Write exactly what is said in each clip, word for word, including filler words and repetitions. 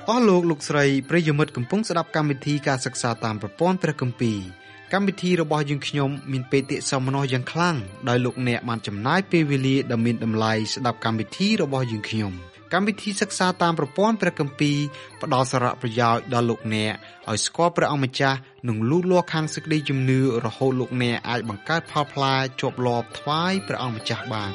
អស់លោកលោកស្រីប្រិយមិត្តកំពុងស្ដាប់កម្មវិធីការសិក្សាតាមប្រព័ន្ធព្រះគម្ពីរកម្មវិធីរបស់យើងខ្ញុំមានបេតិសោមនស្សយ៉ាងខ្លាំងដោយលោកអ្នកបានចំណាយពេលវេលាដ៏មានតម្លៃស្ដាប់កម្មវិធីរបស់យើងខ្ញុំកម្មវិធីសិក្សាតាមប្រព័ន្ធព្រះគម្ពីរផ្ដល់សារៈប្រយោជន៍ដល់លោកអ្នកឲ្យស្គាល់ព្រះអង្គម្ចាស់និងលូតលាស់ខាងសេចក្តីជំនឿរហូតលោកអ្នកអាចបង្កើតផលផ្លែជាប់លាប់ថ្វាយព្រះអង្គម្ចាស់បាន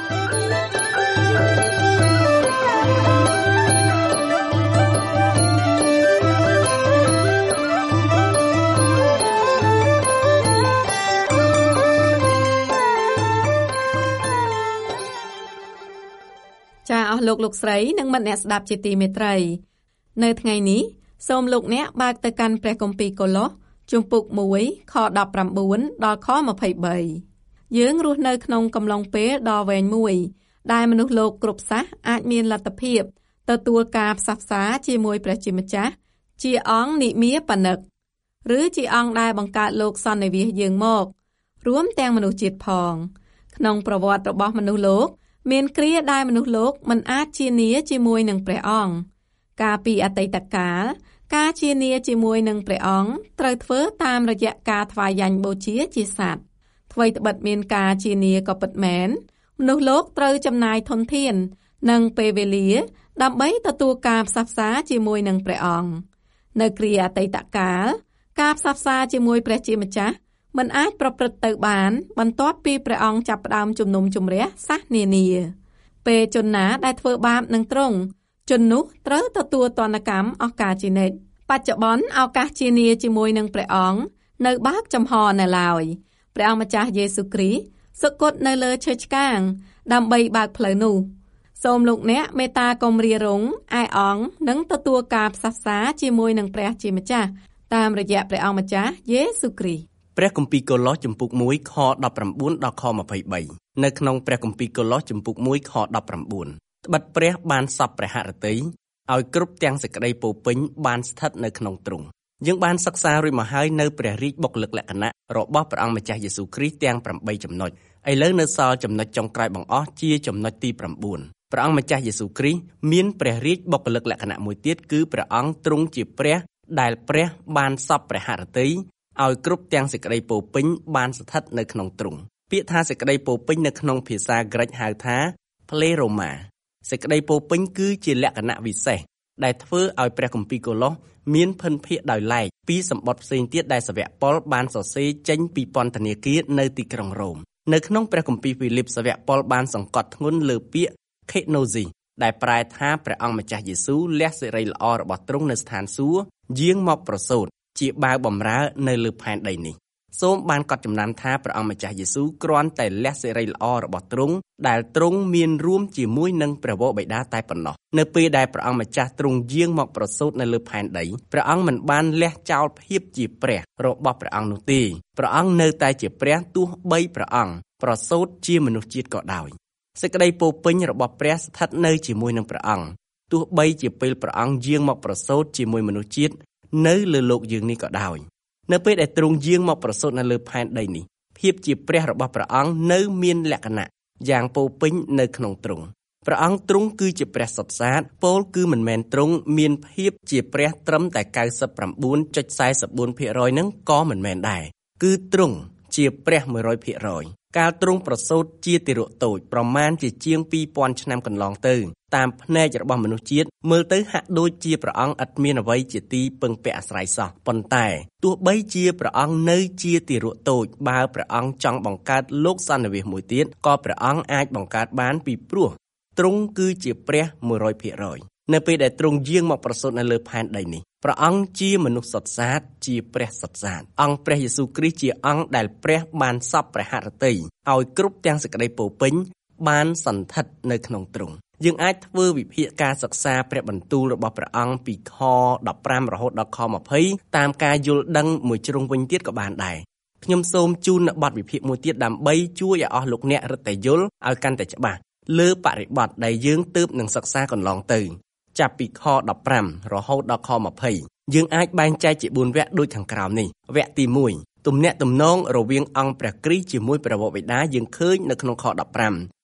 ចាអស់លោកលោកស្រីនិងមិត្តអ្នកស្ដាប់ជាទីមេត្រីនៅថ្ងៃនេះសូមលោកអ្នកបើកទៅកាន់ព្រះគម្ពីរកូឡូសជំពូកមួយខដប់ប្រាំបួនដល់ខម្ភៃបីយើងរស់នៅក្នុងកំឡុងពេលដ៏វែងមួយដែលមនុស្សលោកគ្រប់សាសអាចមានលទ្ធភាពទទួលការផ្សះផ្សាជាមួយព្រះជាម្ចាស់ជាអង្គនិមាបនិកឬជាអង្គដែលបង្កើតលោកសន្និវាសយើងមករួមទាំងមនុស្សជាតិផងក្នុងប្រវត្តិរបស់មនុស្សលោកមានគ្រាដែលមនុស្សលោកមិនអាចជានាជាមួយនឹងព្រះអង្គកាលពីអតីតកាលការជានាជាមួយនឹងព្រះអង្គត្រូវធ្វើតាមរយៈការថ្វាយយ៉ាញ់បូជាជាសត្វថ្វីត្បិតមានការជានាក៏ពិតមែនមនុស្សលោកត្រូវចំណាយធនធាននិងពេលវេលាដើម្បីទទួលការផ្សះផ្សាជាមួយនឹងព្រះអង្គនៅគ្រាអតីតកាលការផ្សះផ្សាជាមួយព្រះជាម្ចាស់មិនអាចប្រព្រឹត្តទៅបានបន្ទាប់ពីព្រះអង្គចាប់ផ្ដើមជំនុំជម្រះសាសនានាពេលជនណាដែលធ្វើបាបនឹងទ្រង់ជននោះត្រូវទទួលទណ្ឌកម្មអស់កលជានិច្ចបច្ចុប្បន្នឱកាសជានាជាមួយនឹងព្រះអង្គនៅបើកចំហនៅឡើយព្រះអង្គម្ចាស់យេស៊ូវគ្រីស្ទសុគតនៅលើឈើឆ្កាងដើម្បីបើកផ្លូវនោះសូមលោកអ្នកមេត្តាកុំរារង់ឯអង្គនឹងទទួលការផ្សះផ្សាជាមួយនឹងព្រះជាម្ចាស់តាមរយៈព្រះអង្គម្ចាស់យេស៊ូវគ្រីស្ទព្រះគម្ពីរកូឡូសជំពូកមួយខដប់ប្រាំបួនដល់ខម្ភៃបីនៅក្នុងព្រះគម្ពីរកូឡូសជំពូកមួយខដប់ប្រាំបួនត្បិតព្រះបានសពព្រះហឫទ័យឲ្យគ្រប់ទាំងសេចក្តីពោពេញបានស្ថិតនៅក្នុងទ្រង់យើងបានសិក្សារួចមកហើយនៅព្រះរាជបុគ្គលិកលក្ខណៈរបស់ព្រះអង្គម្ចាស់យេស៊ូវគ្រីស្ទទាំងប្រាំបីចំណុចឥឡូវនៅសល់ចំណុចចុងក្រោយបង្អស់ជាចំណុចទីប្រាំបួនព្រះអង្គម្ចាស់យេស៊ូវគ្រីស្ទមានព្រះរាជបុគ្គលិកលក្ខណៈមួយទៀតគឺព្រះអង្គទ្រង់ជាព្រះដែលព្រះបានសពព្រះហឫទ័យឲ្យគ្រប់ទាំងសេចក្តីពោពេញបានស្ថិតនៅក្នុងទ្រង់ពាក្យថាសេចក្តីពោពេញនៅក្នុងភាសាក្រិកហៅថា Pleroma សេចក្តីពោពេញគឺជាលក្ខណៈវិសេសដែលធ្វើឲ្យព្រះគម្ពីរកូឡូសមានភិនភាគដោយឡែកពីសម្បត្តិផ្សេងទៀតដែលសាវកប៉ុលបានសរសេរចេញពីពន្ធនាគារនៅទីក្រុងរ៉ូមនៅក្នុងព្រះគម្ពីរហ្វីលីបសាវកប៉ុលបានសង្កត់ធ្ងន់លើពាក្យ Kenosis ដែលប្រែថាព្រះអង្គម្ចាស់យេស៊ូវលះសេរីល្អរបស់ទ្រង់នៅស្ថានសួគ៌យាងមកប្រសូតជាបាវបម្រើនៅលើផែនដីនេះសូមបានកត់ចំណាំថាព្រះអង្គម្ចាស់យេស៊ូវគ្រាន់តែលះសេរីល្អរបស់ទ្រង់ដែលទ្រង់មានរួមជាមួយនឹងព្រះវរបិតាតែប៉ុណ្ណោះនៅពេលដែលព្រះអង្គម្ចាស់ទ្រង់យាងមកប្រសូតនៅលើផែនដីព្រះអង្គមិនបានលះចោលភាពជាព្រះរបស់ព្រះអង្គនោះទេព្រះអង្គនៅតែជាព្រះទោះបីព្រះអង្គប្រសូតជាមនុស្សជាតិក៏ដោយសេចក្តីពោពេញរបស់ព្រះស្ថិតនៅជាមួយនឹងព្រះអង្គទោះបីជាពេលព្រះអង្គយាងមកប្រសូតជាមួយមនុស្សជាតិនៅលើโลกយើងនេះក៏ដោយនៅពេលដែលទ្រង់យាងមកប្រសូតនៅលើផែនដីនេះភាពជាព្រះរបស់ព្រះអង្គនៅមានលក្ខណៈយ៉ាងពោពេញនៅក្នុងទ្រង់ព្រះអង្គទ្រង់គឺជាព្រះសុទ្ធសាធពោលគឺមិនមែនទ្រង់មានភាពជាព្រះត្រឹមតែ កៅសិបប្រាំបួនចុច៤៤ភាគរយ ហ្នឹងក៏មិនមែនដែរគឺទ្រង់ជាព្រះមួយរយភាគរយកាលទ្រង់ប្រសូតជាទារកតូចប្រមាណជាជាងពីរពាន់ឆ្នាំកន្លងទៅតាមភ្នែករបស់មនុស្សជាតិមើលទៅហាក់ដូចជាព្រះអង្គឥតមានអ្វីជាទីពឹងពាក់អាស្រ័យសោះប៉ុន្តែទោះបីជាព្រះអង្គនៅជាទារកតូចបើព្រះអង្គចង់បង្កើតលោកសន្និវាសមួយទៀតក៏ព្រះអង្គអាចបង្កើតបានពីព្រោះទ្រង់គឺជាព្រះមួយរយភាគរយនៅពេលដែលទ្រង់យាងមកប្រសូតនៅលើផែនដីនេះព្រះអង្គជាមនុស្សសុទ្ធសាធជាព្រះសុទ្ធសាធអង្គព្រះយេស៊ូវគ្រីស្ទជាអង្គដែលព្រះបានសពព្រះហឫទ័យឲ្យគ្រប់ទាំងសេចក្តីពោពេញបានសន្ធិដ្ឋនៅក្នុងទ្រង់យើងអាចធ្វើវិភាគការសិក្សាព្រះបន្ទូលរបស់ព្រះអង្គពីខដប់ប្រាំរហូតដល់ខម្ភៃតាមការយល់ដឹងមួយជ្រុងវិញទៀតក៏បានដែរខ្ញុំសូមជូននៅបទវិភាគមួយទៀតដើម្បីជួយឲ្យអស់លោកអ្នករឹតតែយល់ឲ្យកាន់តែច្បាស់លើបរិបទដែលយើងទើបនឹងសិក្សាកន្លងទៅចាប់ពីខដប់ប្រាំរហូតដល់ខម្ភៃយើងអាចបែងចែកជាបួនវគ្គដូចខាងក្រោមនេះវគ្គទីមួយទំនាក់ទំនងរវាងអង្គព្រះគ្រីស្ទជាមួយព្រះវរបិតាយើងឃើញនៅក្នុងខដប់ប្រាំ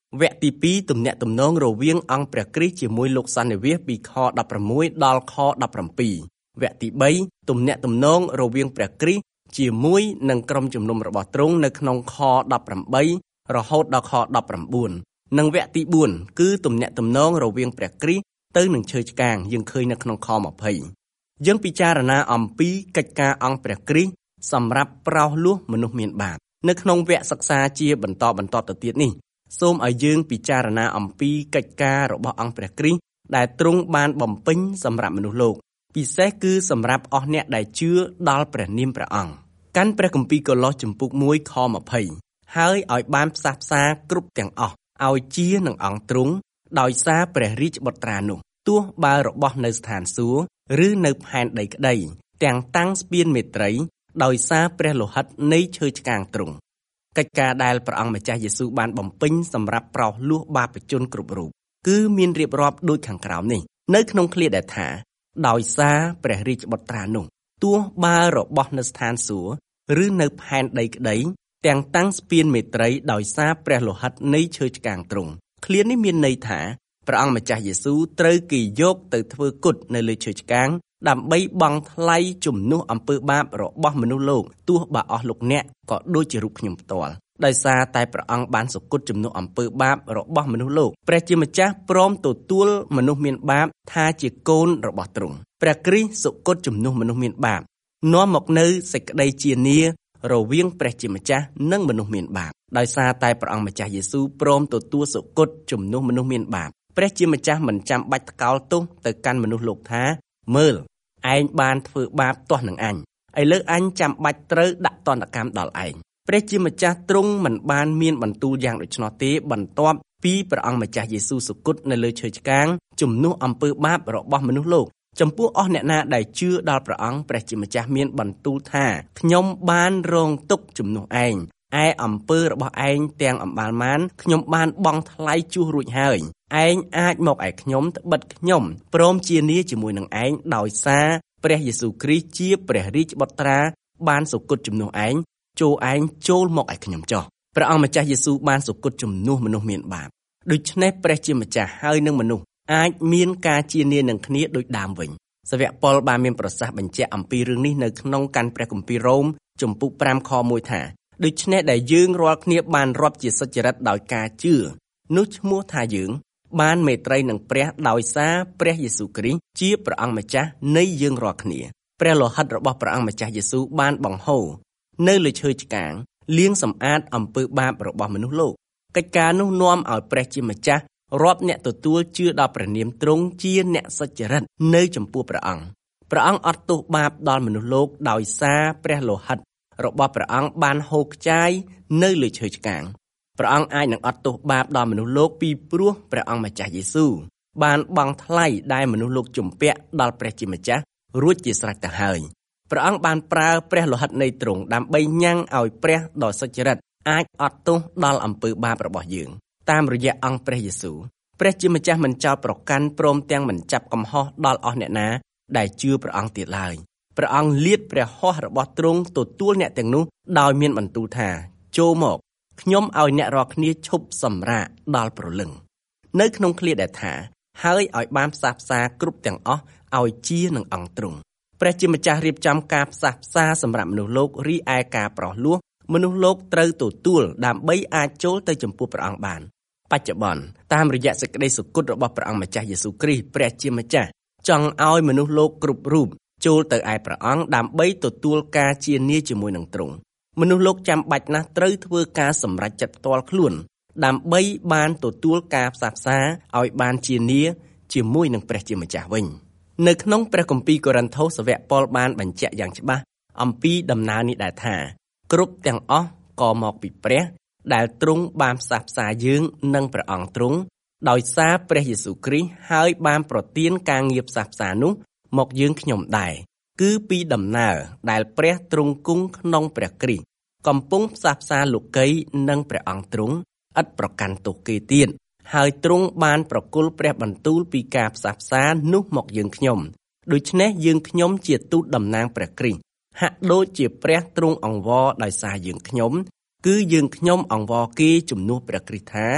វគ្គទីពីរទំនាក់ទំនងរវាងអង្គព្រះគ្រីស្ទជាមួយលោកសន្និវាសពីខដប់ប្រាំមួយដល់ខដប់ប្រាំពីរវគ្គទីបីទំនាក់ទំនងរវាងព្រះគ្រីស្ទជាមួយនឹងក្រុមជំនុំរបស់ទ្រង់នៅក្នុងខដប់ប្រាំបីរហូតដល់ខដប់ប្រាំបួននិងវគ្គទីបួនគឺទំនាក់ទំនងរវាងព្រះគ្រីស្ទទៅនឹងឈើឆ្កាងយើងឃើញនៅក្នុងខម្ភៃយើងពិចារណាអំពីកិច្ចការអង្គព្រះគ្រីស្ទសម្រាប់ប្រោសលោះមនុស្សមានបាបនៅក្នុងវគ្គសិក្សាជាបន្តបន្តទៅទៀតនេះសូមឲ្យយើងពិចារណាអំពីកិច្ចការរបស់អង្គព្រះគ្រីស្ទដែលទ្រង់បានបំពេញសម្រាប់មនុស្សលោកពិសេសគឺសម្រាប់អស់អ្នកដែលជឿដល់ព្រះនាមព្រះអង្គកាន់ព្រះគម្ពីរកូឡូសជំពូកមួយខម្ភៃហើយឲ្យបានផ្សះផ្សាគ្រប់ទាំងអស់ឲ្យជានឹងអង្គទ្រង់ដោយសារព្រះរាជបុត្រានោះទោះបើរបស់នៅស្ថានសួគ៌ឬនៅផែនដីក្តីទាំងតាំងស្ពានមេត្រីដោយសារព្រះលោហិតនៃឈើឆ្កាងទ្រង់កិច្ចការដែលព្រះអង្គម្ចាស់យេស៊ូវបានបំពេញសម្រាប់ប្រោសលោះបាបជនគ្រប់រូបគឺមានរៀបរាប់ដូចខាងក្រោមនេះនៅក្នុងឃ្លាដែលថាដោយសារព្រះរាជបុត្រានោះទោះបើរបស់នៅស្ថានសួគ៌ឬនៅផែនដីក្តីទាំងតាំងស្ពានមេត្រីដោយសារព្រះលោហិតនៃឈើឆ្កាងទ្រង់ឃ្លានេះមានន័យថាព្រះអង្គម្ចាស់យេស៊ូវត្រូវគេយកទៅធ្វើគុតនៅលើឈើឆ្កាងដើម្បីបង់ថ្លៃជំនួសអំពើបាបរបស់មនុស្សលោកទោះបើអស់លោកអ្នកក៏ដូចជារូបខ្ញុំផ្ទាល់ដោយសារតែព្រះអង្គបានសុគតជំនួសអំពើបាបរបស់មនុស្សលោកព្រះជាម្ចាស់ព្រមទទួលមនុស្សមានបាបថាជាកូនរបស់ទ្រង់ព្រះគ្រីស្ទសុគតជំនួសមនុស្សមានបាបនាំមកនៅសេចក្តីជានារវាងព្រះជាម្ចាស់និងមនុស្សមានបាបដោយសារតែព្រះអង្គម្ចាស់យេស៊ូវព្រមទទួលសុគតជំនួសមនុស្សមានបាបព្រះជាម្ចាស់មិនចាំបាច់ថ្កោលទោសទៅកាន់មនុស្សលោកថាមើលឯងបានធ្វើបាបទាស់នឹងអញឥឡូវអញចាំបាច់ត្រូវដាក់ទណ្ឌកម្មដល់ឯងព្រះជាម្ចាស់ទ្រង់មិនបានមានបន្ទូលយ៉ាងដូច្នោះទេបន្ទាប់ពីព្រះអង្គម្ចាស់យេស៊ូវសុគតនៅលើឈើឆ្កាងជំនួសអំពើបាបរបស់មនុស្សលោកចំពោះអស់អ្នកណាដែលជឿដល់ព្រះអង្គព្រះជាម្ចាស់មានបន្ទូលថាខ្ញុំបានរងទុក្ខជំនួសឯងឯអំពើរបស់ឯងទាំងអម្បាលម៉ានខ្ញុំបានបង់ថ្លៃជួសរួចហើយឯងអាចមកឯខ្ញុំត្បិតខ្ញុំព្រមជានាជាមួយនឹងឯងដោយសារព្រះយេស៊ូវគ្រីស្ទជាព្រះរាជបុត្រាបានសុគតជំនួសឯងចូលឯងចូលមកឯខ្ញុំចុះព្រះអង្គម្ចាស់យេស៊ូវបានសុគតជំនួសមនុស្សមានបាបដូច្នេះព្រះជាម្ចាស់ហើយនឹងមនុស្សអាចមានការជានានឹងគ្នាដូចដើមវិញសាវកប៉ុលបានមានប្រសាសន៍បញ្ជាក់អំពីរឿងនេះនៅក្នុងកាន់ព្រះគម្ពីររ៉ូមជំពូកប្រាំខមួយថាដូច្នេះដែលយើងរាល់គ្នាបានរាប់ជាសុចរិតដោយការជឿនោះឈ្មោះថាយើងបានមេត្រីនឹងព្រះដោយសារព្រះយេស៊ូវគ្រីស្ទជាព្រះអង្គម្ចាស់នៃយើងរាល់គ្នាព្រះលោហិតរបស់ព្រះអង្គម្ចាស់យេស៊ូវបានបង្ហូរនៅលើឈើឆ្កាងលាងសម្អាតអំពើបាបរបស់មនុស្សលោកកិច្ចការនោះនាំឲ្យព្រះជាម្ចាស់រាប់អ្នកទទួលជឿដល់ព្រះនាមទ្រង់ជាអ្នកសុចរិតនៅចំពោះព្រះអង្គព្រះអង្គអត់ទោសបាបដល់មនុស្សលោកដោយសារព្រះលោហិតរបស់ព្រះអង្គបានហូរខ្ចាយនៅលើឈើឆ្កាងព្រះអង្គអាចនឹងអត់ទោសបាបដល់មនុស្សលោកពីព្រោះព្រះអង្គម្ចាស់យេស៊ូវបានបង់ថ្លៃដែលមនុស្សលោកជំពាក់ដល់ព្រះជាម្ចាស់រួចជាស្រេចទៅហើយព្រះអង្គបានប្រើព្រះលោហិតនៃទ្រង់ដើម្បីញ៉ាំងឲ្យព្រះដ៏សុចរិតអាចអត់ទោសដល់អំពើបាបរបស់យើងតាមរយៈអង្គព្រះយេស៊ូវព្រះជាម្ចាស់មិនចោទប្រកាន់ព្រមទាំងមិនចាប់កំហុសដល់អស់អ្នកណាដែលជឿព្រះអង្គទៀតឡើយព្រះអង្គលាតព្រះហស្ថរបស់ទ្រង់ទទួលអ្នកទាំងនោះដោយមានបន្ទូលថាចូលមកខ្ញុំឲ្យអ្នករាល់គ្នាឈប់សម្រាកដល់ព្រលឹងនៅក្នុងឃ្លាដែលថាហើយឲ្យបានផ្សះផ្សាគ្រប់ទាំងអស់ឲ្យជានឹងអង្គទ្រង់ព្រះជាម្ចាស់រៀបចំការផ្សះផ្សាសម្រាប់មនុស្សលោករីឯការប្រោសលោះមនុស្សលោកត្រូវទទួលដើម្បីអាចចូលទៅចំពោះព្រះអង្គបានបច្ចុប្បន្នតាមរយៈសេចក្តីសុគតរបស់ព្រះអង្គម្ចាស់យេស៊ូវគ្រីស្ទព្រះជាម្ចាស់ចង់ឲ្យមនុស្សលោកគ្រប់រូបចូលទៅឯព្រះអង្គដើម្បីទទួលការជានាជាមួយនឹងទ្រង់មនុស្សលោកចាំបាច់ណាស់ត្រូវធ្វើការសម្រេចចិត្តផ្ទាល់ខ្លួនដើម្បីបានទទួលការផ្សះផ្សាឲ្យបានជានាជាមួយនឹងព្រះជាម្ចាស់វិញនៅក្នុងព្រះគម្ពីរកូរិនថូសសាវកប៉ុលបានបញ្ជាក់យ៉ាងច្បាស់អំពីដំណើរនេះដែរថាគ្រប់ទាំងអស់ក៏មកពីព្រះដែលទ្រង់បានផ្សះផ្សាយើងនឹងព្រះអង្គទ្រង់ដោយសារព្រះយេស៊ូវគ្រីស្ទហើយបានប្រទានការងារផ្សះផ្សានោះមកយើងខ្ញុំដែរគឺពីដំណើរដែលព្រះទ្រង់គង់ក្នុងព្រះគ្រីស្ទកំពុងផ្សះផ្សាលោកីនិងព្រះអង្គទ្រង់ឥតប្រកាន់ទោសគេទៀតហើយទ្រង់បានប្រគល់ព្រះបន្ទូលពីការផ្សះផ្សានោះមកយើងខ្ញុំដូច្នេះយើងខ្ញុំជាទូតតំណាងព្រះគ្រីស្ទហាក់ដូចជាព្រះទ្រង់អង្វរដោយសារយើងខ្ញុំគឺយើងខ្ញុំអង្វរគេជំនួសព្រះគ្រីស្ទថា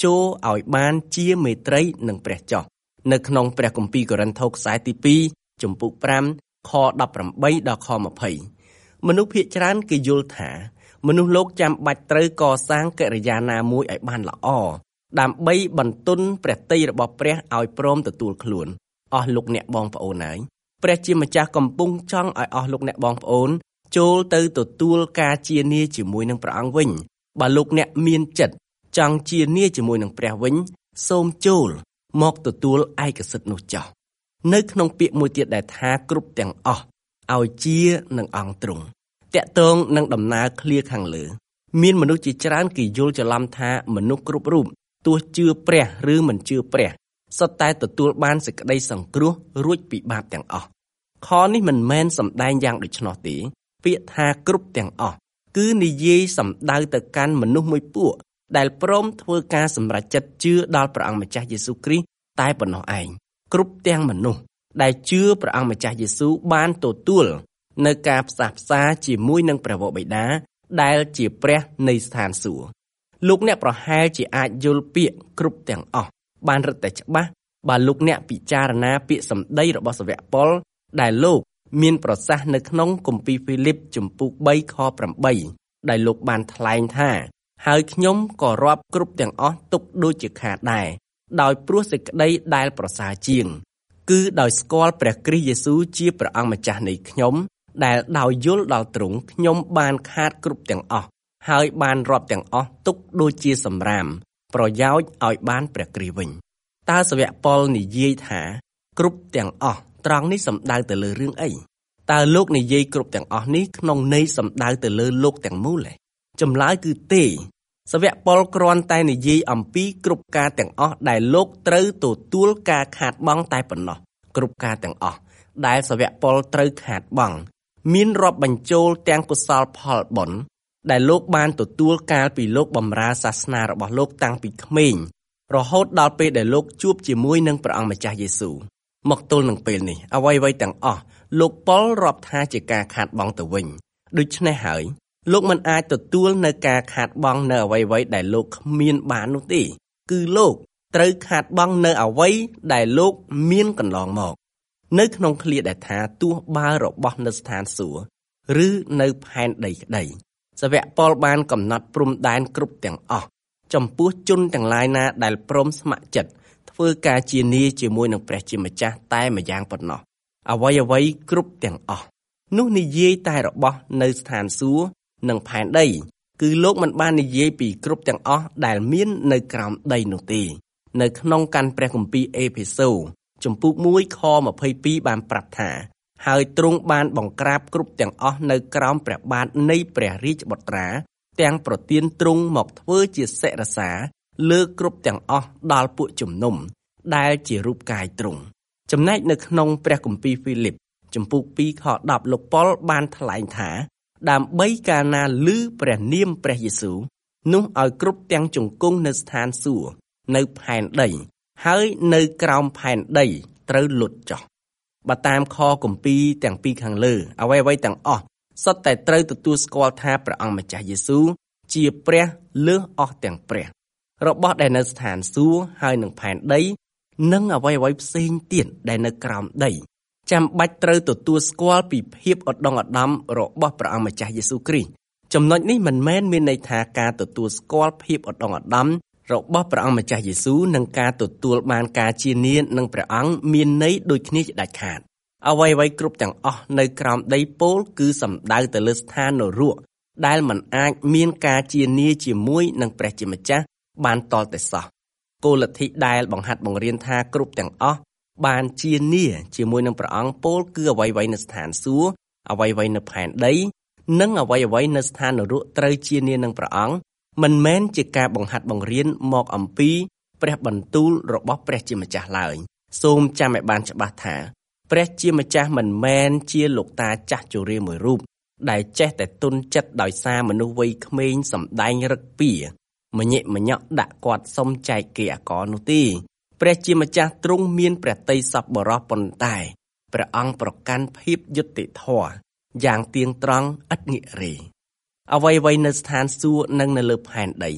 ចូលឲ្យបានជាមេត្រីនឹងព្រះចុះនៅក្នុងព្រះគម្ពីរកូរិនថូសខ្សែទីពីរជំពូកប្រាំខដប់ប្រាំបីដល់ខម្ភៃមនុស្សភាគច្រើនគេយល់ថាមនុស្សលោកចាំបាច់ត្រូវកសាងកិរិយាណាមួយឲ្យបានល្អដើម្បីបន្ទន់ព្រះទ័យរបស់ព្រះឲ្យព្រមទទួលខ្លួនអស់លោកអ្នកបងប្អូនហើយព្រះជាម្ចាស់កំពុងចង់ឲ្យអស់លោកអ្នកបងប្អូនចូលទៅទទួលការជានាជាមួយនឹងព្រះអង្គវិញបើលោកអ្នកមានចិត្តចង់ជានាជាមួយនឹងព្រះវិញសូមចូលមកទទួលឯកសិទ្ធិនោះចោះនៅក្នុងពាក្យមួយទៀតដែលថាគ្រប់ទាំងអស់ឲ្យជានឹងអង្គទ្រង់តាក់ទងនឹងដំណើរឃ្លាខាងលើមានមនុស្សជាច្រើនគេយល់ច្រឡំថាមនុស្សគ្រប់រូបទោះជឿព្រះឬមិនជឿព្រះសុទ្ធតែទទួលបានសេចក្តីសង្គ្រោះរួចពីបាបទាំងអស់ខនេះមិនមែនសម្ដែងយ៉ាងដូច្នោះទេពាក្យថាគ្រប់ទាំងអស់គឺនិយាយសំដៅទៅកាន់មនុស្សមួយពួកដែលព្រមធ្វើការសម្រេចចិត្តជឿដល់ព្រះអង្គម្ចាស់យេស៊ូវគ្រីស្ទតែប៉ុណ្ណោះឯងគ្រប់ទាំងមនុស្សដែលជឿព្រះអង្គម្ចាស់យេស៊ូវបានទទួលនៅការផ្សះផ្សាជាមួយនឹងព្រះវរបិតាដែលជាព្រះនៃស្ថានសួគ៌លោកអ្នកប្រហែលជាអាចយល់ពាក្យគ្រប់ទាំងអស់បានរឹតតែច្បាស់បើលោកអ្នកពិចារណាពាក្យសម្ដីរបស់សាវកប៉ុលដែលលោកមានប្រសាសន៍នៅក្នុងគម្ពីរហ្វីលីបជំពូកបីខប្រាំបីដែលលោកបានថ្លែងថាហើយខ្ញុំក៏រាប់គ្រប់ទាំងអស់ទុកដូចជាខាតដែរដោយព្រោះសេចក្តីដែលប្រសើរជាងគឺដោយស្គាល់ព្រះគ្រីស្ទយេស៊ូវជាព្រះអង្គម្ចាស់នៃខ្ញុំដែលដោយយល់ដល់ទ្រង់ខ្ញុំបានខាតគ្រប់ទាំងអស់ហើយបានរាប់ទាំងអស់ទុកដូចជាសម្រាមប្រយោជន៍ឲ្យបានព្រះគ្រីស្ទវិញតើសាវកប៉ុលនិយាយថាគ្រប់ទាំងអស់ត្រង់នេះសំដៅទៅលើរឿងអីតើលោកនិយាយគ្រប់ទាំងអស់នេះក្នុងន័យសំដៅទៅលើលោកទាំងមូលទេចម្លើយគឺទេសាវកប៉ុលគ្រាន់តែនិយាយអំពីគ្រប់ការទាំងអស់ដែលលោកត្រូវទទួលការខាតបង់តែប៉ុណ្ណោះគ្រប់ការទាំងអស់ដែលសាវកប៉ុលត្រូវខាតបង់មានរាប់បញ្ចូលទាំងកុសលផលបុណ្យដែលលោកបានទទួលកាលពីលោកបម្រើសាសនារបស់លោកតាំងពីក្មេងរហូតដល់ពេលដែលលោកជួបជាមួយនឹងព្រះអង្គម្ចាស់យេស៊ូវមកទល់នឹងពេលនេះអ្វីៗទាំងអស់លោកប៉ុលរាប់ថាជាការខាតបង់ទៅវិញដូច្នេះហើយលោកមិនអាចទទួលនៅការខាតបង់នៅអ្វីៗដែលលោកគ្មានបាននោះទេគឺលោកត្រូវខាតបង់នៅអ្វីដែលលោកមានកន្លងមកនៅក្នុងឃ្លាដែលថាទោះបើរបស់នៅស្ថានសួគ៌ឬនៅផែនដីក្តីសាវកប៉ុលបានកំណត់ព្រំដែនគ្រប់ទាំងអស់ចំពោះជនទាំងឡាយណាដែលព្រមស្ម័គ្រចិត្តធ្វើការជានាជាមួយនឹងព្រះជាម្ចាស់តែម្យ៉ាងប៉ុណ្ណោះអ្វីអ្វីគ្រប់ទាំងអស់នោះនិយាយតែរបស់នៅស្ថានសួគ៌និងផែនដីគឺលោកមិនបាននិយាយពីគ្រប់ទាំងអស់ដែលមាននៅក្រោមដីនោះទេនៅក្នុងកាន់ព្រះគម្ពីរអេភេសូជំពូកមួយខម្ភៃពីរបានប្រាប់ថាហើយទ្រង់បានបង្ក្រាបគ្រប់ទាំងអស់នៅក្រោមព្រះបាទនៃព្រះរាជបុត្រាទាំងប្រទានទ្រង់មកធ្វើជាសិរសាលើគ្រប់ទាំងអស់ដល់ពួកជំនុំដែលជារូបកាយទ្រង់ចំណែកនៅក្នុងព្រះគម្ពីរហ្វីលីបជំពូកពីរខដប់លោកប៉ុលបានថ្លែងថាដើម្បីកាលណាឮព្រះនាមព្រះយេស៊ូវនោះឲ្យគ្រប់ទាំងជង្គង់នៅស្ថានសួគ៌នៅផែនដីហើយនៅក្រោមផែនដីត្រូវលុតចុះបើតាមខគម្ពីរទាំងពីរខាងលើអ្វីអ្វីទាំងអស់សុទ្ធតែត្រូវទទួលស្គាល់ថាព្រះអង្គម្ចាស់យេស៊ូវជាព្រះលើសអស់ទាំងព្រះរបស់ដែលនៅស្ថានសួគ៌ហើយនឹងផែនដីនិងអ្វីអ្វីផ្សេងទៀតដែលនៅក្រោមដីចាំបាច់ត្រូវទទួលស្គាល់ពីភាពឧត្តមឧត្តមរបស់ព្រះអង្គម្ចាស់យេស៊ូវគ្រីស្ទចំណុចនេះមិនមែនមានន័យថាការទទួលស្គាល់ភាពឧត្តមឧត្តមរបស់ព្រះអង្គម្ចាស់យេស៊ូវនិងការទទួលបានការជានានឹងព្រះអង្គមានន័យដូចគ្នាជាដាច់ខាតអ្វីអ្វីគ្រប់ទាំងអស់នៅក្រោមដីពោលគឺសំដៅទៅលើស្ថាននរកដែលមិនអាចមានការជានាជាមួយនឹងព្រះជាម្ចាស់បានតលតែសោះគោលលទ្ធិដែលបង្ហាត់បង្រៀនថាគ្រប់ទាំងអស់បានជានាជាមួយនឹងព្រះអង្គពោលគឺអ្វីអ្វីនៅស្ថានសួគ៌អ្វីអ្វីនៅផែនដីនិងអ្វីអ្វីនៅស្ថាននរកត្រូវជានានឹងព្រះអង្គមិនមែនជាការបង្ហាត់បង្រៀនមកអំពីព្រះបន្ទូលរបស់ព្រះជាម្ចាស់ឡើយសូមចាំឲ្យបានច្បាស់ថាព្រះជាម្ចាស់មិនមែនជាលោកតាចាស់ជរាមួយរូបដែលចេះតែទុនចិត្តដោយសារមនុស្សវ័យក្មេងសម្ដែងរឹកពីម្ញិម្ញក់ដាក់គាត់សុំចែកគេអាករនោះទេព្រះជាម្ចាស់ទ្រង់មានព្រះទ័យសប្បុរសប៉ុន្តែព្រះអង្គប្រកាន់ភាពយុត្តិធម៌យ៉ាងទៀងត្រង់ឥតងាករេអ្វីអ្វីនៅស្ថានសួគ៌និងនៅលើផែនដី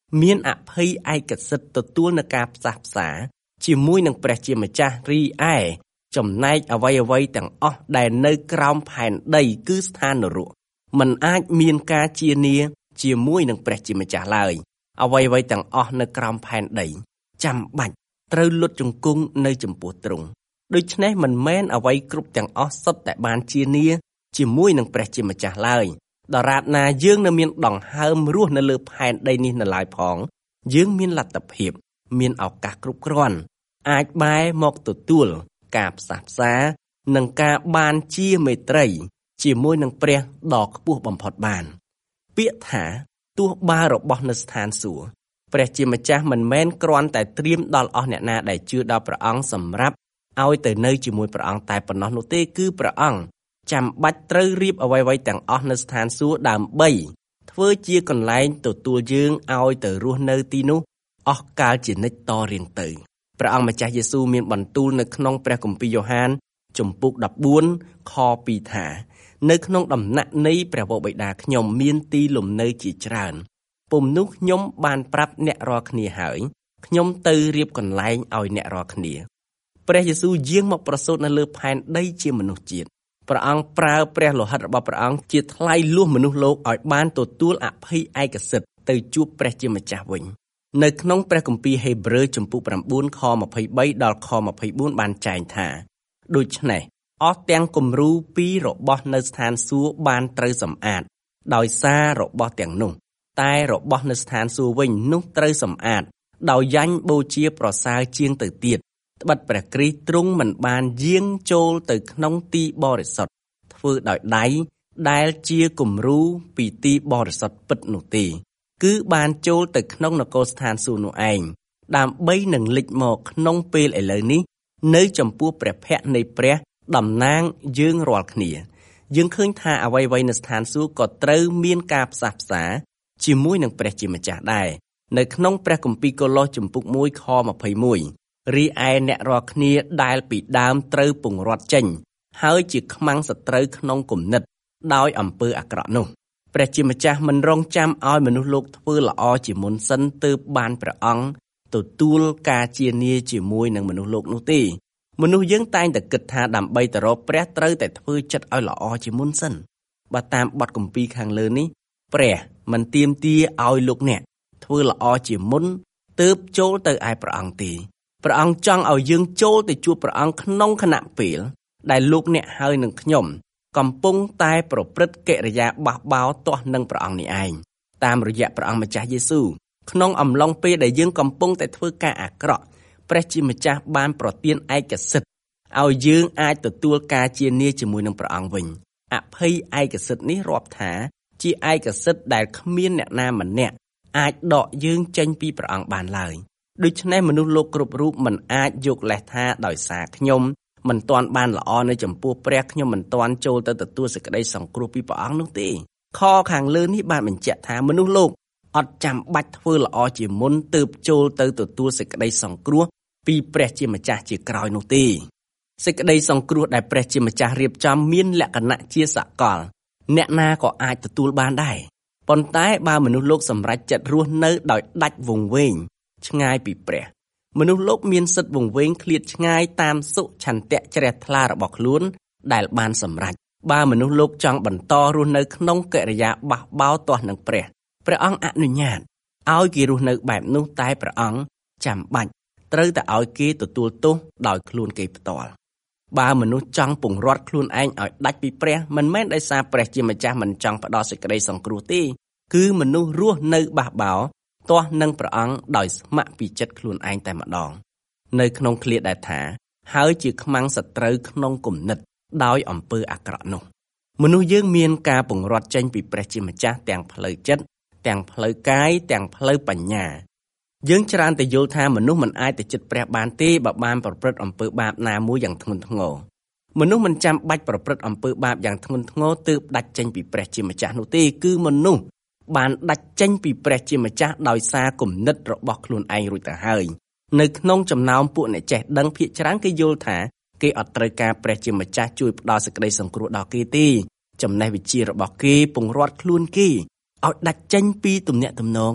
មានអភ័យឯកសិទ្ធិទទួលនឹងការផ្សះផ្សាជាមួយនឹងព្រះជាម្ចាស់រីឯចំណែកអ្វីអ្វីទាំងអស់ដែលនៅក្រោមផែនដីគឺស្ថាននរកមិនអាចមានការជានាជាមួយនឹងព្រះជាម្ចាស់ឡើយអ្វីអ្វីទាំងអស់នៅក្រោមផែនដីចាំបាច់ត្រូវលុតជង្គង់នៅចំពោះទ្រង់ដូច្នេះមិនមែនអ្វីគ្រប់ទាំងអស់សុទ្ធតែបានជានាជាមួយនឹងព្រះជាម្ចាស់ឡើយដរាបណាយើងនៅមានដង្ហើមរស់នៅលើផែនដីនេះនៅឡើយផងយើងមានលទ្ធភាពមានឱកាសគ្រប់គ្រាន់អាចបែរមកទទួលការផ្សះផ្សានិងការបានជាមេត្រីជាមួយនឹងព្រះដ៏ខ្ពស់បំផុតបានពាក្យថាទោះបារបស់នៅស្ថានសួគ៌ព្រះជាម្ចាស់មិនមែនគ្រាន់តែត្រៀមដល់អស់អ្នកណាដែលជឿដល់ព្រះអង្គសម្រាប់ឲ្យទៅនៅជាមួយព្រះអង្គតែប៉ុណ្ណោះនោះទេគឺព្រះអង្គចាំបាច់ត្រូវរៀបអ្វីៗទាំងអស់នៅស្ថានសួគ៌ដើម្បីធ្វើជាកន្លែងទទួលយើងឲ្យទៅរស់នៅទីនោះអស់កាលជានិច្ចតរៀងទៅព្រះអង្គម្ចាស់យេស៊ូវមានបន្ទូលនៅក្នុងព្រះគម្ពីរយ៉ូហានជំពូកដប់បួនខពីរថានៅក្នុងដំណាក់នៃព្រះវរបិតាខ្ញុំមានទីលំនៅជាច្រើនពុំនោះខ្ញុំបានប្រាប់អ្នករាល់គ្នាហើយខ្ញុំទៅរៀបកន្លែងឲ្យអ្នករាល់គ្នាព្រះយេស៊ូវយាងមកប្រសូតនៅលើផែនដីជាមនុស្សជាតិព្រះអង្គប្រើព្រះលោហិតរបស់ព្រះអង្គជាថ្លៃលួសមនុស្សលោកឲ្យបានទទួលអភ័យឯកសិទ្ធិទៅជួបព្រះជាម្ចាស់វិញនៅក្នុងព្រះគម្ពីរហេព្រើរជំពូកប្រាំបួនខម្ភៃបីដល់ខម្ភៃបួនបានចែងថាដូច្នេះអស់ទាំងគំរូពីររបស់នៅស្ថានសួគ៌បានត្រូវសម្អាតដោយសាររបស់ទាំងនោះតែរបស់នៅស្ថានសួគ៌វិញនោះត្រូវសម្អាតដោយយ៉ាញ់បូជាប្រសើរជាងទៅទៀតត្បិតព្រះគ្រីស្ទទ្រង់មិនបានយាងចូលទៅក្នុងទីបរិសុទ្ធធ្វើដោយដៃដែលជាគំរូពីទីបរិសុទ្ធពិតនោះទេគឺបានចូលទៅក្នុងនគរស្ថានសួគ៌នោះឯងដើម្បីនឹងលេចមកក្នុងពេលឥឡូវនេះនៅចំពោះព្រះភ័ក្ត្រនៃព្រះតំណាងយើងរាល់គ្នាយើងឃើញថាអ្វីៗនៅស្ថានសួគ៌ក៏ត្រូវមានការផ្សះផ្សាជាមួយនឹងព្រះជាម្ចាស់ដែរនៅក្នុងព្រះគម្ពីរកូឡូសជំពូកមួយខម្ភៃមួយរីឯអ្នករាល់គ្នាដែលពីដើមត្រូវពង្រត់ចេញហើយជាខ្មាំងសត្រូវក្នុងគំនិតដោយអំពើអាក្រក់នោះព្រះជាម្ចាស់មិនរងចាំឲ្យមនុស្សលោកធ្វើល្អជាមុនសិនទើបបានព្រះអង្គទទួលការជានាជាមួយនឹងមនុស្សលោកនោះទេមនុស្សយើងតែងតែគិតថាដើម្បីទៅរកព្រះត្រូវតែធ្វើចិត្តឲ្យល្អជាមុនសិនបើតាមបទគម្ពីរខាងលើនេះព្រះមិនទាមទារឲ្យលោកអ្នកធ្វើល្អជាមុនទើបចូលទៅឯព្រះអង្គទេព្រះអង្គចង់ឲ្យយើងចូលទៅជួបព្រះអង្គក្នុងខណៈពេលដែលលោកអ្នកហើយនឹងខ្ញុំកំពុងតែប្រព្រឹត្តកិរិយាបះបោរទាស់នឹងព្រះអង្គនេះឯងតាមរយៈព្រះអង្គម្ចាស់យេស៊ូវក្នុងអំឡុងពេលដែលយើងកំពុងតែធ្វើការអាក្រក់ព្រះជាម្ចាស់បានប្រទានឯកសិទ្ធិឲ្យយើងអាចទទួលការជានាជាមួយនឹងព្រះអង្គវិញអភ័យឯកសិទ្ធិនេះរាប់ថាជាឯកសិទ្ធិដែលគ្មានអ្នកណាម្នាក់អាចដកយើងចេញពីព្រះអង្គបានឡើយដូច្នេះមនុស្សលោកគ្រប់រូបមិនអាចយកលេសថាដោយសារខ្ញុំមិនទាន់បានល្អនៅចំពោះព្រះខ្ញុំមិនទាន់ចូលទៅទទួលសេចក្តីសង្គ្រោះពីព្រះអង្គនោះទេខខាងលើនេះបានបញ្ជាក់ថាមនុស្សលោកអត់ចាំបាច់ធ្វើល្អជាមុនទើបចូលទៅទទួលសេចក្តីសង្គ្រោះពីព្រះជាម្ចាស់ជាក្រោយនោះទេសេចក្តីសង្គ្រោះដែលព្រះជាម្ចាស់រៀបចំមានលក្ខណៈជាសកលអ្នកណាក៏អាចទទួលបានដែរប៉ុន្តែបើមនុស្សលោកសម្រេចចិត្តរស់នៅដោយដាច់វង្វេងឆ្ងាយពីព្រះមនុស្សលោកមានសិទ្ធិវង្វេងឃ្លាតឆ្ងាយតាមសុឆន្ទៈជ្រះថ្លារបស់ខ្លួនដែលបានសម្រេចបើមនុស្សលោកចង់បន្តរស់នៅក្នុងកិរិយាបះបោរទាស់នឹងព្រះព្រះអង្គអនុញ្ញាតឲ្យគេរស់នៅបែបនោះតែព្រះអង្គចាំបាច់ត្រូវតែឲ្យគេទទួលទោសដោយខ្លួនគេផ្ទាល់បើមនុស្សចង់ពង្រត់ខ្លួនឯងឲ្យដាច់ពីព្រះមិនមែនដោយសារព្រះជាម្ចាស់មិនចង់ផ្ដល់សេចក្តីសង្គ្រោះទេគឺមនុស្សរស់នៅបះបោរទាស់នឹងព្រះអង្គដោយស្ម័គ្រពីចិត្តខ្លួនឯងតែម្ដងនៅក្នុងឃ្លាដែលថាហើយជាខ្មាំងសត្រូវក្នុងគំនិតដោយអំពើអាក្រក់នោះមនុស្សយើងមានការពង្រត់ចេញពីព្រះជាម្ចាស់ទាំងផ្លូវចិត្តទាំងផ្លូវកាយទាំងផ្លូវបញ្ញាយើងច្រើនតែយល់ថាមនុស្សមិនអាចទៅជិតព្រះបានទេបើបានប្រព្រឹត្តអំពើបាបណាមួយយ៉ាងធ្ងន់ធ្ងរមនុស្សមិនចាំបាច់ប្រព្រឹត្តអំពើបាបយ៉ាងធ្ងន់ធ្ងរទើបដាច់ចេញពីព្រះជាម្ចាស់នោះទេគឺមនុស្សបានដាច់ចេញពីព្រះជាម្ចាស់ដោយសារគំនិតរបស់ខ្លួនឯងរួចទៅហើយនៅក្នុងចំណោមពួកអ្នកចេះដឹងភាគច្រើនគេយល់ថាគេអត់ត្រូវការព្រះជាម្ចាស់ជួយផ្ដល់សេចក្តីសង្គ្រោះដល់គេទេចំណេះវិជ្ជារបស់គេពង្រត់ខ្លួនគេឲ្យដាច់ចេញពីទំនាក់ទំនង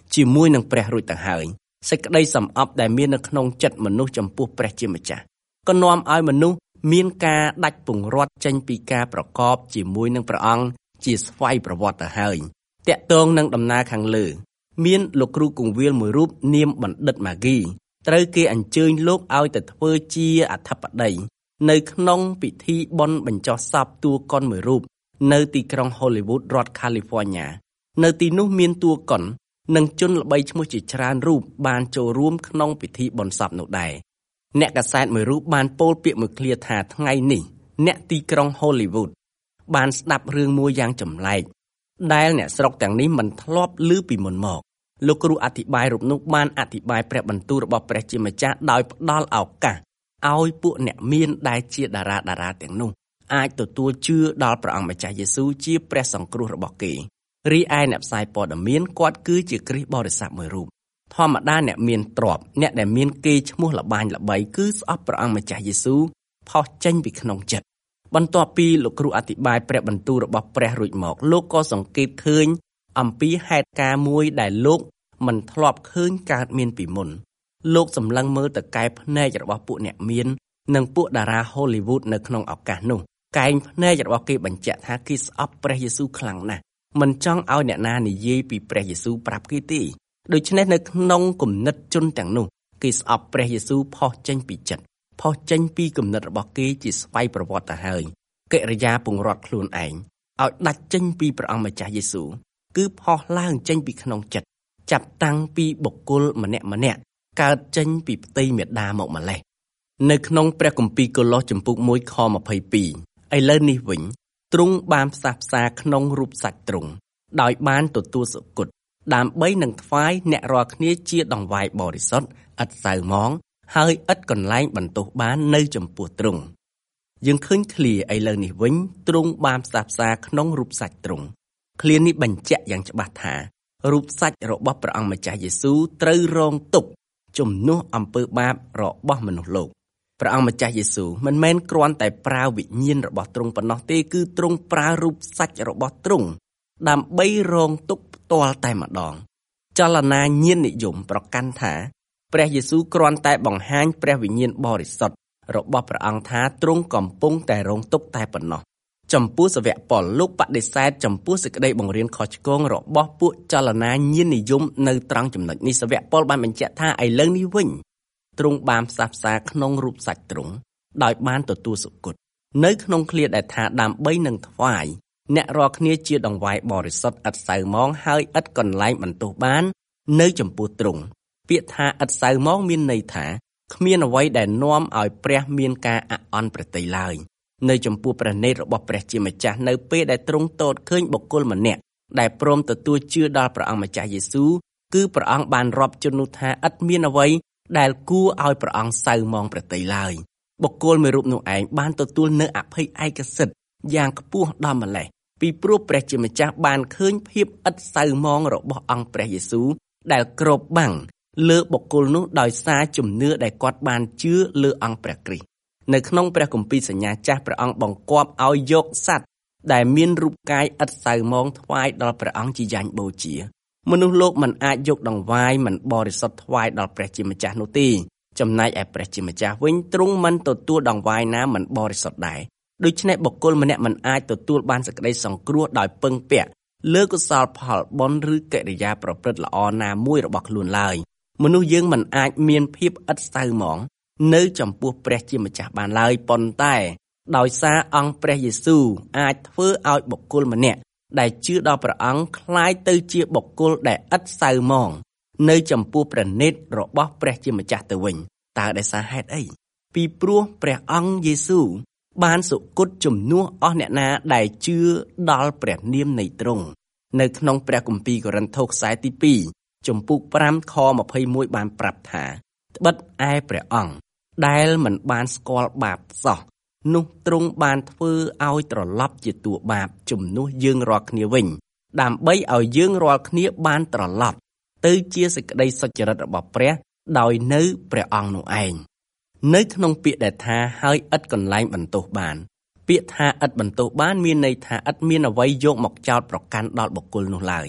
ជាមួយនឹងព្រះរួចទៅហើយសេចក្តីសំអប់ដែលមាននៅក្នុងចិត្តមនុស្សចំពោះព្រះជាម្ចាស់ក៏នាំឲ្យមនុស្សមានការដាច់ពង្រត់ចេញពីការប្រកបជាមួយនឹងព្រះអង្គជាស្វ័យប្រវត្តិទៅហើយតាក់ទងនឹងដំណើរខាងលើមានលោកគ្រូគង្វាលមួយរូបនាមបណ្ឌិតម៉ាហ្គីត្រូវគេអញ្ជើញលោកឲ្យទៅធ្វើជាអធិបតីនៅក្នុងពិធីបុណ្យបញ្ចុះសពតួកុនមួយរូបនៅទីក្រុង Hollywood រដ្ឋ California នៅទីនោះមានតួកុននិងជនល្បីឈ្មោះជាច្រើនរូបបានចូលរួមក្នុងពិធីបុណ្យសពនោះដែរអ្នកកាសែតមួយរូបបានពោលពាក្យមួយឃ្លាថាថ្ងៃនេះអ្នកទីក្រុង Hollywood បានស្ដាប់រឿងមួយយ៉ាងចម្លែកដែលអ្នកស្រុកទាំងនេះមិនធ្លាប់ឮពីមុនមកលោកគ្រូអធិប្បាយរូបនោះបានអធិប្បាយព្រះបន្ទូលរបស់ព្រះជាម្ចាស់ដោយផ្ដល់ឱកាសឲ្យពួកអ្នកមានដែលជាតារាតារាទាំងនោះអាចទទួលជឿដល់ព្រះអង្គម្ចាស់យេស៊ូវជាព្រះសង្គ្រោះរបស់គេរីឯអ្នកផ្សាយព័ត៌មានគាត់គឺជាគ្រីស្ទបរិស័ទមួយរូបធម្មតាអ្នកមានទ្រព្យអ្នកដែលមានកេរ្តិ៍ឈ្មោះល្បាញល្បីគឺស្អប់ព្រះអង្គម្ចាស់យេស៊ូវផុសចេញពីក្នុងចិត្តបន្ទាប់ពីលោកគ្រូអធិប្បាយព្រះបន្ទូលរបស់ព្រះរួចមកលោកក៏សង្កេតឃើញអំពីហេតុការណ៍មួយដែលលោកមិនធ្លាប់ឃើញកើតមានពីមុនលោកសម្លឹងមើលទៅកែភ្នែករបស់ពួកអ្នកមាននិងពួកតារា Hollywood នៅក្នុងឱកាសនោះកែងភ្នែករបស់គេបញ្ជាក់ថាគេស្អប់ព្រះយេស៊ូវខ្លាំងណាស់មិនចង់ឲ្យអ្នកណានិយាយពីព្រះយេស៊ូវប្រាប់គេទេដូច្នេះនៅក្នុងគំនិតជនទាំងនោះគេស្អប់ព្រះយេស៊ូវផុសចេញពីចិត្តផុសចេញពីគំនិតរបស់គេជាស្វ័យប្រវត្តិទៅហើយកិរិយាពង្រត់ខ្លួនឯងឲ្យដាច់ចេញពីព្រះអង្គម្ចាស់យេស៊ូវគឺផុសឡើងចេញពីក្នុងចិត្តចាប់តាំងពីបុគ្គលម្នាក់ម្នាក់កើតចេញពីផ្ទៃមេដាមកម្លេះនៅក្នុងព្រះគម្ពីរកូឡូសចំពុកមួយខម្ភៃពីរឥឡូវនេះវិញទ្រង់បានផ្សះផ្សាក្នុងរូបសាច់ទ្រង់ដោយបានទទួលសុគតដើម្បីនឹងថ្វាយអ្នករាល់គ្នាជាដង្វាយបរិសុទ្ធឥតសៅហ្មងហើយឥតកន្លែងបន្ទោសបាននៅចំពោះទ្រង់យើងឃើញឃ្លាឥឡូវនេះវិញទ្រង់បានផ្សះផ្សាក្នុងរូបសាច់ទ្រង់ឃ្លានេះបញ្ជាក់យ៉ាងច្បាស់ថារូបសាច់របស់ព្រះអង្គម្ចាស់យេស៊ូវត្រូវរងទុក្ខជំនួសអំពើបាបរបស់មនុស្សលោកព្រះអង្គម្ចាស់យេស៊ូវមិនមែនគ្រាន់តែប្រើវិញ្ញាណរបស់ទ្រង់ប៉ុណ្ណោះទេគឺទ្រង់ប្រើរូបសាច់របស់ទ្រង់ដើម្បីរងទុក្ខផ្ទាល់តែម្ដងចលនាញាណនិយមប្រកាន់ថាព្រះយេស៊ូវគ្រាន់តែបង្ហាញព្រះវិញ្ញាណបរិសុទ្ធរបស់ព្រះអង្គថាទ្រង់កំពុងតែរងទុក្ខតែប៉ុណ្ណោះចំពោះសាវកប៉ុលលោកបដិសេធចំពោះសេចក្តីបង្រៀនខុសឆ្គងរបស់ពួកចលនាញាណនិយមនៅត្រង់ចំណុចនេះសាវកប៉ុលបានបញ្ជាក់ថាឥឡូវនេះវិញទ្រង់បានផ្សះផ្សាក្នុងរូបសាច់ទ្រង់ដោយបានទទួលសុគតនៅក្នុងឃ្លាដែលថាដើម្បីនឹងថ្វាយអ្នករាល់គ្នាជាដង្វាយបរិសុទ្ធឥតសៅហ្មងហើយឥតកន្លែងបន្ទោសបាននៅចំពោះទ្រង់ពាក្យថាឥតសៅហ្មងមានន័យថាគ្មានអ្វីដែលនាំឲ្យព្រះមានការអអន់ប្រតិឡើយនៅចំពោះព្រះនេតរបស់ព្រះជាម្ចាស់នៅពេលដែលទ្រង់ទតឃើញបុគ្គលម្នាក់ដែលព្រមទទួលជឿដល់ព្រះអង្គម្ចាស់យេស៊ូវគឺព្រះអង្គបានរាប់ជន់នោះថាឥតមានអ្វីដែលគួរឲ្យព្រះអង្គសៅហ្មងប្រតិឡើយបុគ្គលមួយរូបនោះឯងបានទទួលនៅអភ័យឯកសិទ្ធិយ៉ាងខ្ពស់ដល់ម្លេះពីព្រោះព្រះជាម្ចាស់បានឃើញភាពឥតសៅហ្មងរបស់អង្គព្រះយេស៊ូវដែលគ្របបាំងលើបុគ្គលនោះដោយសារជំនឿដែលគាត់បានជឿលើអង្គព្រះគ្រីស្ទនៅក្នុងព្រះគម្ពីរសញ្ញាចាស់ព្រះអង្គបង្គាប់ឲ្យយកសត្វដែលមានរូបកាយឥតសៅហ្មងថ្វាយដល់ព្រះអង្គជាយ៉ាញ់បូជាមនុស្សលោកមិនអាចយកដង្វាយមិនបរិសុទ្ធថ្វាយដល់ព្រះជាម្ចាស់នោះទេចំណែកឯព្រះជាម្ចាស់វិញទ្រង់មិនទទួលដង្វាយណាមិនបរិសុទ្ធដែរដូច្នេះបុគ្គលម្នាក់មិនអាចទទួលបានសេចក្តីសង្គ្រោះដោយពឹងពាក់លើកុសលផលបុណ្យឬកិរិយាប្រព្រឹត្តល្អណាមួយរបស់ខ្លួនឡើយមនុស្សយើងមិនអាចមានភាពឥតសៅហ្មងនៅចំពោះព្រះជាម្ចាស់បានឡើយប៉ុន្តែដោយសារអង្គព្រះយេស៊ូវអាចធ្វើឲ្យបុគ្គលម្នាក់ដែលជឿដល់ព្រះអង្គคล้ายទៅជាបុគ្គលដែលឥតសៅហ្មងនៅចំពោះព្រះនេតរបស់ព្រះជាម្ចាស់ទៅវិញតើដោយសារហេតុអីពីព្រោះព្រះអង្គយេស៊ូវបានសុគតជំនួសអស់អ្នកណាដែលជឿដល់ព្រះនាមនៃទ្រង់នៅក្នុងព្រះគម្ពីរកូរិនថូសខ្សែទីពីរចំពុកប្រាំខម្ភៃមួយបានប្រាប់ថាត្បិតឯព្រះអង្គដែលមិនបានស្គាល់បាបសោះនោះទ្រង់បានធ្វើឲ្យត្រឡប់ជាតួបាបជំនួសយើងរាល់គ្នាវិញដើម្បីឲ្យយើងរាល់គ្នាបានត្រឡប់ទៅជាសេចក្តីសុចរិតរបស់ព្រះដោយនៅព្រះអង្គនោះឯងនៅក្នុងពាក្យដែលថាហើយឥតកន្លែងបន្ទោសបានពាក្យថាឥតបន្ទោសបានមានន័យថាឥតមានអ្វីយកមកចោទប្រកាន់ដល់បុគ្គលនោះឡើយ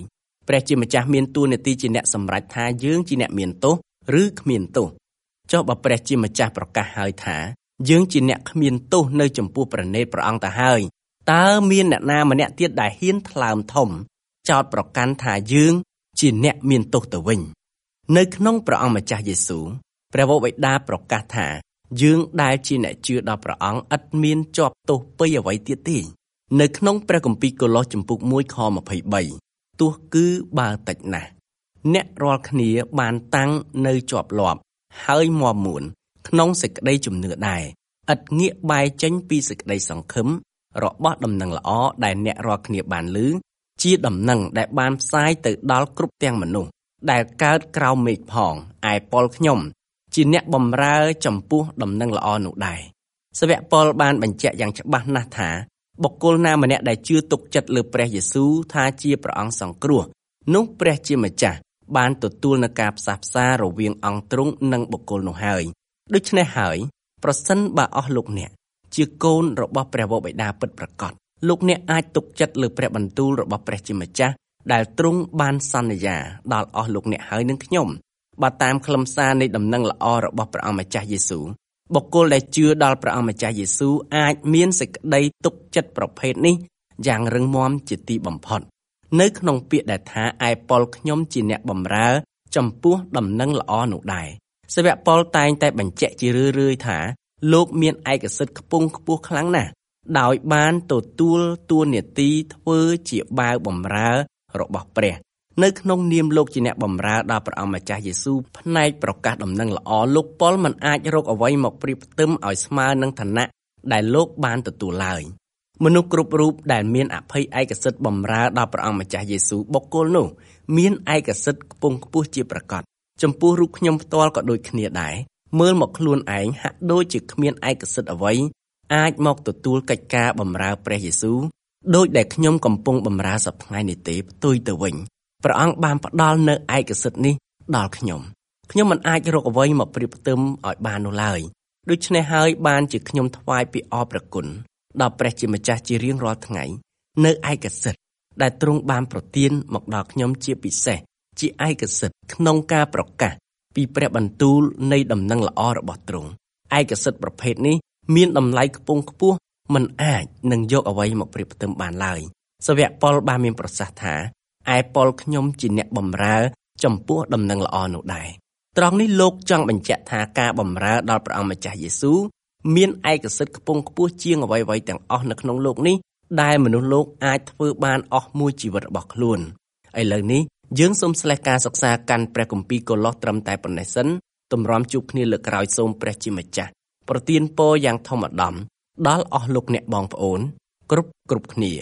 ព្រះជាម្ចាស់មានតួនាទីជាអ្នកសម្រេចថាយើងជាអ្នកមានទោសឬគ្មានទោសចុះបើព្រះជាម្ចាស់ប្រកាសហើយថាយើងជាអ្នកគ្មានទោសនៅចំពោះព្រះនេតព្រះអង្គទៅហើយតើមានអ្នកណាម្នាក់ទៀតដែលហ៊ានថ្លើមធំចោទប្រកាន់ថាយើងជាអ្នកមានទោសទៅវិញនៅក្នុងព្រះអង្គម្ចាស់យេស៊ូវព្រះវរបិតាប្រកាសថាយើងដែលជាអ្នកជឿដល់ព្រះអង្គឥតមានជាប់ទោសពីអ្វីទៀតទេនៅក្នុងព្រះគម្ពីរកូឡូសជំពូកមួយខម្ភៃបីទោះគឺបើតិចណាស់អ្នករាល់គ្នាបានតាំងនៅជាប់លាប់ហើយមាំមួនក្នុងសេចក្តីជំនឿដែរឥតងាកបែរចេញពីសេចក្តីសង្ឃឹមរបស់ដំណឹងល្អដែលអ្នករាល់គ្នាបានឮជាដំណឹងដែលបានផ្សាយទៅដល់គ្រប់ទាំងមនុស្សដែលកើតក្រោមមេឃផងឯប៉ុលខ្ញុំជាអ្នកបម្រើចំពោះដំណឹងល្អនោះដែរសាវកប៉ុលបានបញ្ជាក់យ៉ាងច្បាស់ណាស់ថាបុគ្គលណាម្នាក់ដែលជឿទុកចិត្តលើព្រះយេស៊ូវថាជាព្រះអង្គសង្គ្រោះនោះព្រះជាម្ចាស់បានទទួលនឹងការផ្សះផ្សារវាងអង្គទ្រង់និងបុគ្គលនោះហើយដូច្នេះហើយប្រសិនបើអស់លោកអ្នកជាកូនរបស់ព្រះវរបិតាពិតប្រាកដលោកអ្នកអាចទុកចិត្តលើព្រះបន្ទូលរបស់ព្រះជាម្ចាស់ដែលទ្រង់បានសន្យាដល់អស់លោកអ្នកហើយនឹងខ្ញុំបើតាមខ្លឹមសារនៃដំណឹងល្អរបស់ព្រះអង្គម្ចាស់យេស៊ូវបុគ្គលដែលជឿដល់ព្រះអង្គម្ចាស់យេស៊ូវអាចមានសេចក្តីទុកចិត្តប្រភេទនេះយ៉ាងរឹងមាំជាទីបំផុតនៅក្នុងពាក្យដែលថាឯប៉ុលខ្ញុំជាអ្នកបម្រើចំពោះដំណឹងល្អនោះដែរសាវកប៉ុលតែងតែបញ្ជាក់ជារឿយៗថាលោកមានឯកសិទ្ធិខ្ពង់ខ្ពស់ខ្លាំងណាស់ដោយបានទទួលតួនាទីធ្វើជាបាវបម្រើរបស់ព្រះនៅក្នុងនាមលោកជាអ្នកបម្រើដល់ព្រះអង្គម្ចាស់យេស៊ូវផ្នែកប្រកាសដំណឹងល្អលោកប៉ុលមិនអាចរកអ្វីមកប្រៀបផ្ទឹមឲ្យស្មើនឹងឋានៈដែលលោកបានទទួលឡើយមនុស្សគ្រប់រូបដែលមានអភ័យឯកសិទ្ធិបម្រើដល់ព្រះអង្គម្ចាស់យេស៊ូវបុគ្គលនោះមានឯកសិទ្ធិខ្ពង់ខ្ពស់ជាប្រាកដចំពោះរូបខ្ញុំផ្ទាល់ក៏ដូចគ្នាដែរមើលមកខ្លួនឯងហាក់ដូចជាគ្មានឯកសិទ្ធិអ្វីអាចមកទទួលកិច្ចការបម្រើព្រះយេស៊ូវដោយដែលខ្ញុំកំពុងបម្រើសប្តាហ៍ថ្ងៃនេះទេផ្ទុយទៅវិញព្រះអង្គបានផ្ដល់នូវឯកសិទ្ធិនេះដល់ខ្ញុំខ្ញុំមិនអាចរកអ្វីមកប្រៀបផ្ទឹមឲ្យបាននោះឡើយដូច្នេះហើយបានជាខ្ញុំថ្វាយពីអរព្រះគុណដល់ព្រះជាម្ចាស់ជារៀងរាល់ថ្ងៃនៅឯកសិទ្ធិដែលទ្រង់បានប្រទានមកដល់ខ្ញុំជាពិសេសជាឯកសិទ្ធិក្នុងការប្រកាសពីព្រះបន្ទូលនៃដំណឹងល្អរបស់ទ្រង់ឯកសិទ្ធិប្រភេទនេះមានតម្លៃខ្ពង់ខ្ពស់មិនអាចនឹងយកអ្វីមកប្រៀបផ្ទឹមបានឡើយសាវកប៉ុលបានមានប្រសាសន៍ថាឯប៉ុលខ្ញុំជាអ្នកបម្រើចំពោះដំណឹងល្អនោះដែរត្រង់នេះលោកចង់បញ្ជាក់ថាការបម្រើដល់ព្រះអង្គម្ចាស់យេស៊ូវមានឯកសិទ្ធិខ្ពង់ខ្ពស់ជាងអ្វីៗទាំងអស់នៅក្នុងโลกនេះដែលមនុស្សលោកអាចធ្វើបានអស់មួយជីវិតរបស់ខ្លួនឥឡូវនេះយើងសូមស្លេះការសិក្សាកាន់ព្រះគម្ពីរកូឡូសត្រឹមតែប៉ុណ្ណេះសិនទម្រាំជួបគ្នាលើកក្រោយសូមព្រះជាម្ចាស់ប្រទានពរយ៉ាងធម្មដំដល់អស់លោកអ្នកបងប្អូនគ្រប់គ្រប់គ្នា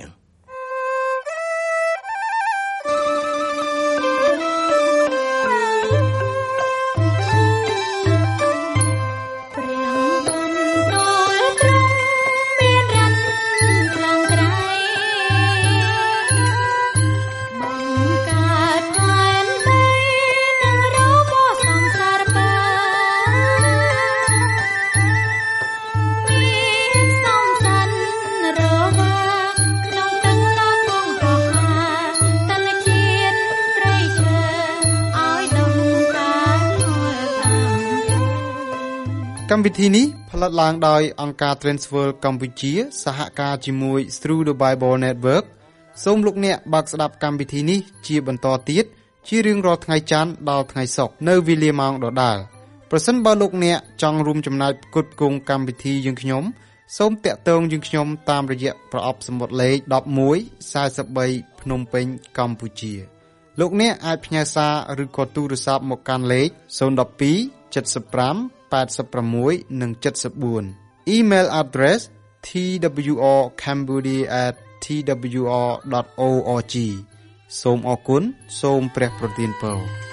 កម្មវិធីនេះផលិតឡើងដោយអង្គការ Transworld កម្ពុជាសហការជាមួយ Through the Bible Network សូមលោកអ្នកបើកស្ដាប់កម្មវិធីនេះជាបន្តទៀតជារៀងរាល់ថ្ងៃច័ន្ទដល់ថ្ងៃសុក្រនៅវេលាម៉ោងដដែលប្រសិនបើលោកអ្នកចង់រួមចំណែកផ្គត់ផ្គង់កម្មវិធីយើងខ្ញុំសូមតាក់ទងយើងខ្ញុំតាមរយៈប្រអប់សំបុត្រលេខដប់មួយ សែសិបបីភ្នំពេញកម្ពុជាលោកអ្នកអាចផ្ញើសារឬក៏ទូរស័ព្ទមកកាន់លេខศูนย์ หนึ่ง สอง เจ็ด ห้า แปด หก និង เจ็ด สี่ Email address t w r cambodia at t w r dot org សូមអរគុណសូមព្រះប្រទានពរ